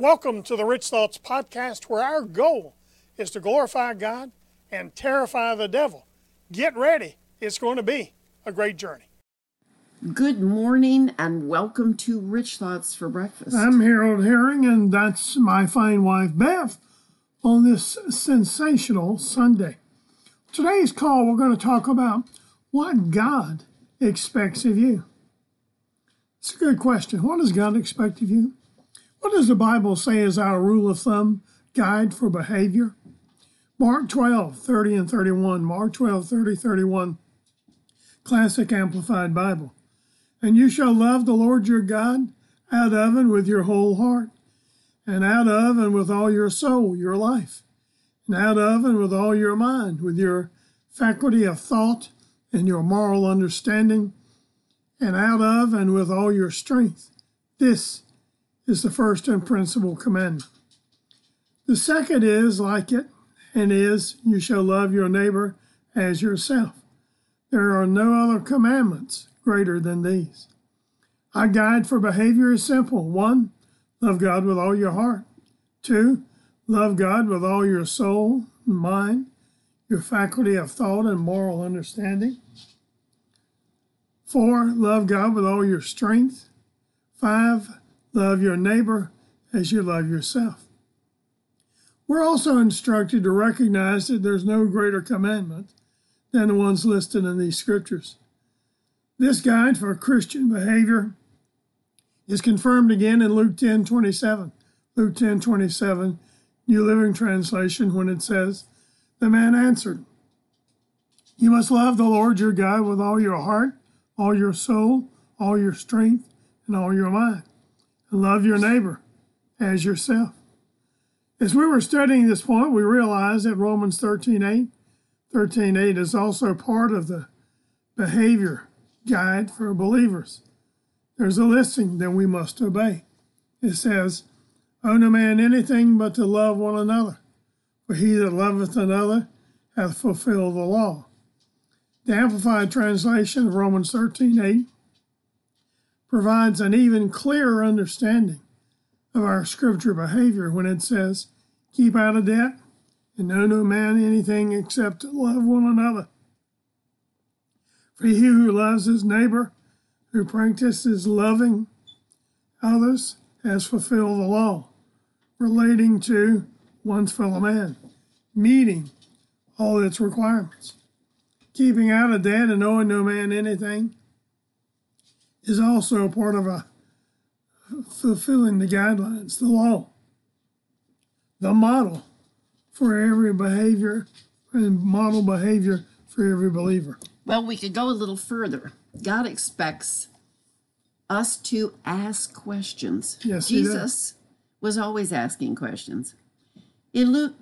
Welcome to the Rich Thoughts Podcast, where our goal is to glorify God and terrify the devil. Get ready. It's going to be a great journey. Good morning and welcome to Rich Thoughts for Breakfast. I'm Harold Herring, and that's my fine wife, Beth, on this sensational Sunday. Today's call, we're going to talk about what God expects of you. It's a good question. What does God expect of you? What does the Bible say is our rule of thumb, guide for behavior? Mark 12:30 and 31. Mark 12:30, 31. Classic Amplified Bible. And you shall love the Lord your God out of and with your whole heart, and out of and with all your soul, your life, and out of and with all your mind, with your faculty of thought and your moral understanding, and out of and with all your strength. This is the first and principal commandment. The second is like it, and is, you shall love your neighbor as yourself. There are no other commandments greater than these. Our guide for behavior is simple. 1, love God with all your heart. 2, love God with all your soul and mind, your faculty of thought and moral understanding. 4, love God with all your strength. 5, love your neighbor as you love yourself. We're also instructed to recognize that there's no greater commandment than the ones listed in these scriptures. This guide for Christian behavior is confirmed again in Luke 10:27. Luke 10:27, New Living Translation, when it says, the man answered, you must love the Lord your God with all your heart, all your soul, all your strength, and all your mind. And love your neighbor as yourself. As we were studying this point, we realized that Romans 13:8 is also part of the behavior guide for believers. There's a listing that we must obey. It says, owe no man anything but to love one another, for he that loveth another hath fulfilled the law. The Amplified Translation of Romans 13:8 provides an even clearer understanding of our scripture behavior when it says, keep out of debt and owe no man anything except to love one another. For he who loves his neighbor, who practices loving others, has fulfilled the law relating to one's fellow man, meeting all its requirements. Keeping out of debt and owing no man anything is also part of fulfilling the guidelines, the law, the model for every behavior and model behavior for every believer. Well, we could go a little further. God expects us to ask questions. Yes, Jesus was always asking questions. In Luke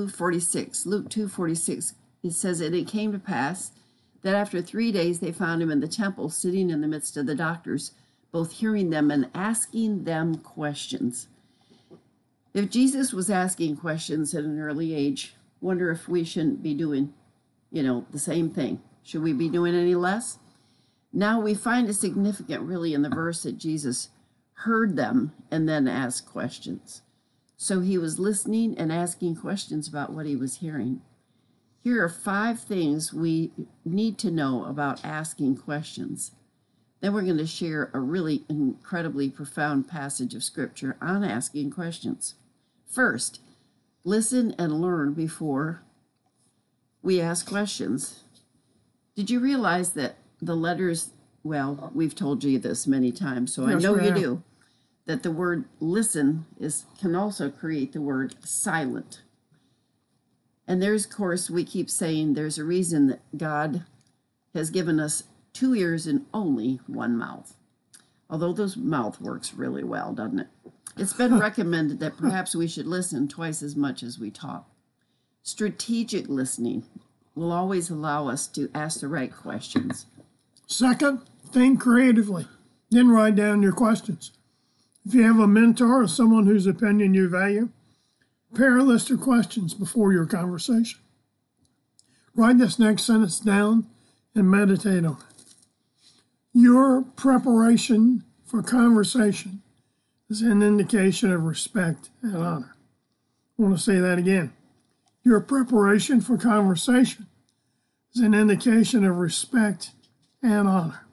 2:46, it says, and it came to pass that after 3 days they found him in the temple, sitting in the midst of the doctors, both hearing them and asking them questions. If Jesus was asking questions at an early age, wonder if we shouldn't be doing, the same thing. Should we be doing any less? Now we find it significant really in the verse that Jesus heard them and then asked questions. So he was listening and asking questions about what he was hearing. Here are 5 things we need to know about asking questions. Then we're going to share a really incredibly profound passage of scripture on asking questions. First, listen and learn before we ask questions. Did you realize that the letters, well, we've told you this many times, so I know you do, that the word listen can also create the word silent. And there's, of course, we keep saying there's a reason that God has given us 2 ears and only 1 mouth. Although those mouth works really well, doesn't it? It's been recommended that perhaps we should listen twice as much as we talk. Strategic listening will always allow us to ask the right questions. Second, think creatively. Then write down your questions. If you have a mentor or someone whose opinion you value, prepare a list of questions before your conversation. Write this next sentence down and meditate on it. Your preparation for conversation is an indication of respect and honor. I want to say that again. Your preparation for conversation is an indication of respect and honor.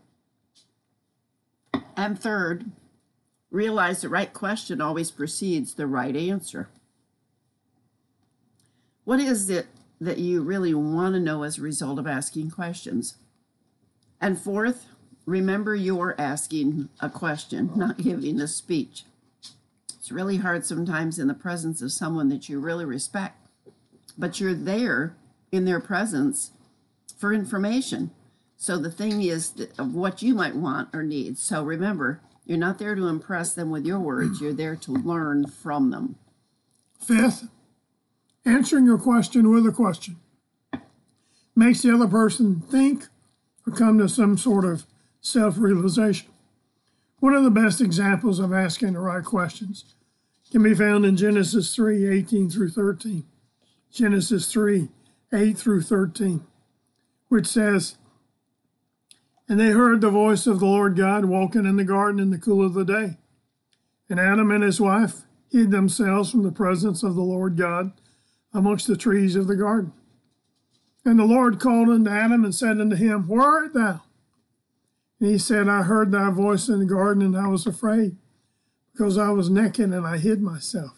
And third, realize the right question always precedes the right answer. What is it that you really want to know as a result of asking questions? And fourth, remember you're asking a question, not giving a speech. It's really hard sometimes in the presence of someone that you really respect, but you're there in their presence for information. So the thing is of what you might want or need. So remember, you're not there to impress them with your words. You're there to learn from them. Fifth, answering a question with a question makes the other person think or come to some sort of self-realization. One of the best examples of asking the right questions can be found in Genesis 3:18 through 13. Genesis 3:8 through 13, which says, "And they heard the voice of the Lord God walking in the garden in the cool of the day. And Adam and his wife hid themselves from the presence of the Lord God amongst the trees of the garden. And the Lord called unto Adam and said unto him, Where art thou? And he said, I heard thy voice in the garden, and I was afraid, because I was naked, and I hid myself."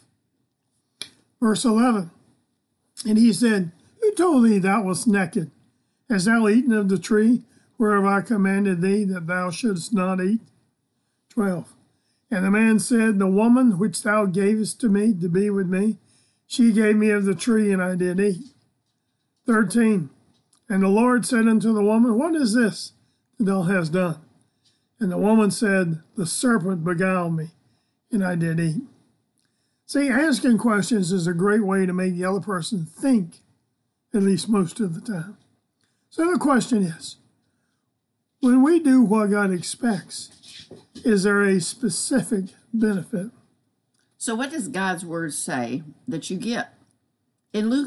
Verse 11, "And he said, Who told thee thou wast naked? Hast thou eaten of the tree whereof I commanded thee that thou shouldest not eat?" 12, "And the man said, The woman which thou gavest to me to be with me, she gave me of the tree, and I did eat." 13, "And the Lord said unto the woman, What is this that thou hast done? And the woman said, The serpent beguiled me, and I did eat." See, asking questions is a great way to make the other person think, at least most of the time. So the question is, when we do what God expects, is there a specific benefit? So what does God's word say that you get? In Luke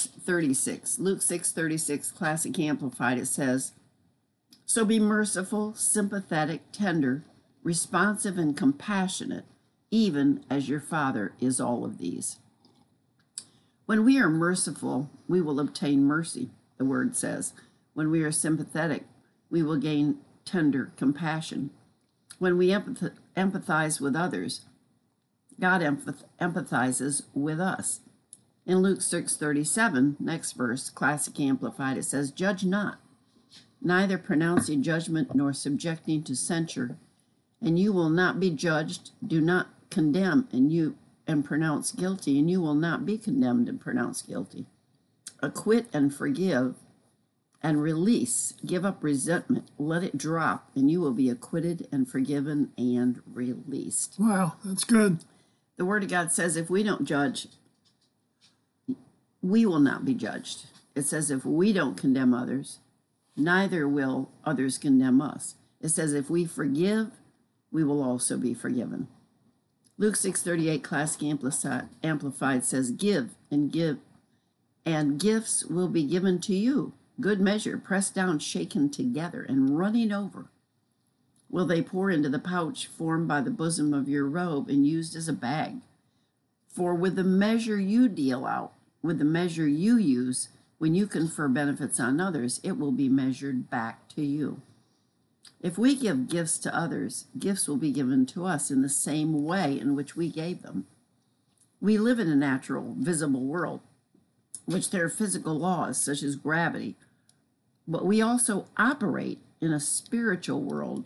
6:36, Classic Amplified, it says, "So be merciful, sympathetic, tender, responsive, and compassionate, even as your Father is all of these." When we are merciful, we will obtain mercy, the word says. When we are sympathetic, we will gain tender compassion. When we empathize with others, God empathizes with us. In Luke 6:37, next verse, Classic Amplified, it says, "Judge not, neither pronouncing judgment nor subjecting to censure, and you will not be judged. Do not condemn and pronounce guilty, and you will not be condemned and pronounced guilty. Acquit and forgive and release. Give up resentment. Let it drop, and you will be acquitted and forgiven and released." Wow, that's good. The Word of God says if we don't judge, we will not be judged. It says if we don't condemn others, neither will others condemn us. It says if we forgive, we will also be forgiven. Luke 6:38, Classic Amplified, says, "Give, and gifts will be given to you. Good measure, pressed down, shaken together, and running over, will they pour into the pouch formed by the bosom of your robe and used as a bag. For with the measure you deal out, with the measure you use, when you confer benefits on others, it will be measured back to you." If we give gifts to others, gifts will be given to us in the same way in which we gave them. We live in a natural, visible world, which there are physical laws such as gravity, but we also operate in a spiritual world,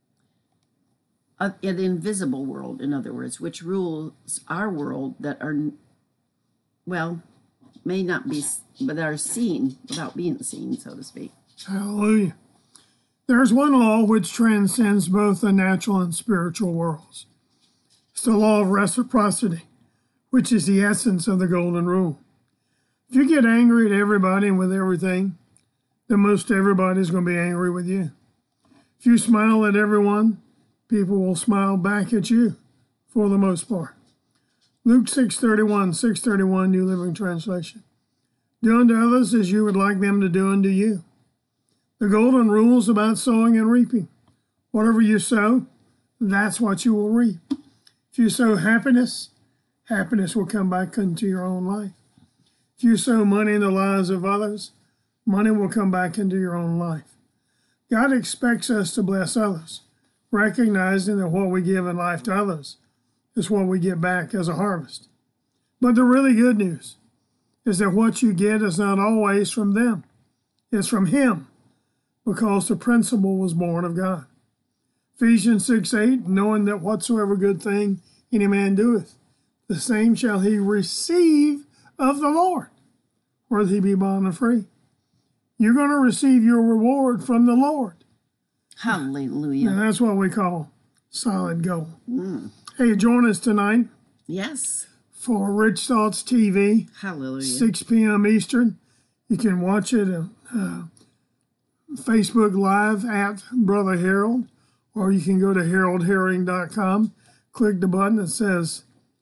an invisible world, in other words, which rules our world that are, well, may not be, but are seen without being seen, so to speak. Hallelujah. There is one law which transcends both the natural and spiritual worlds. It's the law of reciprocity, which is the essence of the golden rule. If you get angry at everybody and with everything, then most everybody's going to be angry with you. If you smile at everyone, people will smile back at you for the most part. Luke 6:31, New Living Translation. "Do unto others as you would like them to do unto you." The golden rule is about sowing and reaping. Whatever you sow, that's what you will reap. If you sow happiness, happiness will come back into your own life. If you sow money in the lives of others, money will come back into your own life. God expects us to bless others, recognizing that what we give in life to others is what we get back as a harvest. But the really good news is that what you get is not always from them. It's from Him, because the principle was born of God. Ephesians 6:8, knowing that whatsoever good thing any man doeth, the same shall he receive of the Lord, whether he be bond or free. You're going to receive your reward from the Lord. Hallelujah. And that's what we call solid gold. Hey, join us tonight Yes. for Rich Thoughts TV, Hallelujah. 6 p.m. Eastern. You can watch it Facebook Live at Brother Harold, or you can go to haroldherring.com, click the button that says,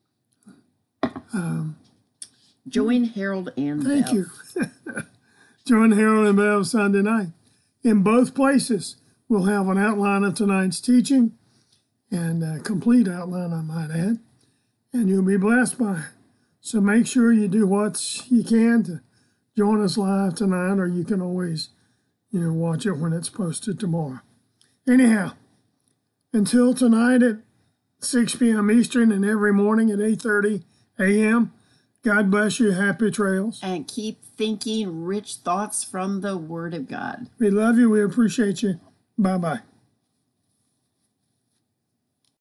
Join Harold and thank Bev. you. Join Harold and Bev Sunday night. In both places, we'll have an outline of tonight's teaching, and a complete outline, I might add, and you'll be blessed by it. So make sure you do what you can to join us live tonight, or you can always, watch it when it's posted tomorrow. Anyhow, until tonight at 6 p.m. Eastern and every morning at 8:30 a.m., God bless you. Happy trails. And keep thinking rich thoughts from the Word of God. We love you. We appreciate you. Bye-bye.